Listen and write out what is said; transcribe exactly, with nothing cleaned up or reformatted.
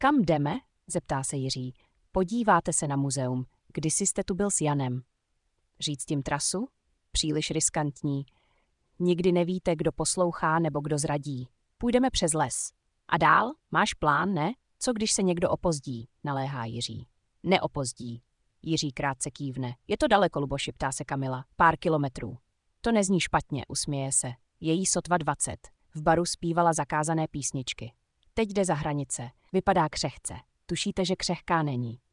Kam jdeme? Zeptá se Jiří. Podíváte se na muzeum. Kdysi jste tu byl s Janem. Říct tím trasu? Příliš riskantní. Nikdy nevíte, kdo poslouchá nebo kdo zradí. Půjdeme přes les. A dál? Máš plán, ne? Co když se někdo opozdí? Naléhá Jiří. Neopozdí. Jiří krátce kývne. Je to daleko, Luboši, ptá se Kamila. Pár kilometrů. To nezní špatně, usměje se. Je jí sotva dvacet. V baru zpívala zakázané písničky. Teď jde za hranice. Vypadá křehce. Tušíte, že křehká není.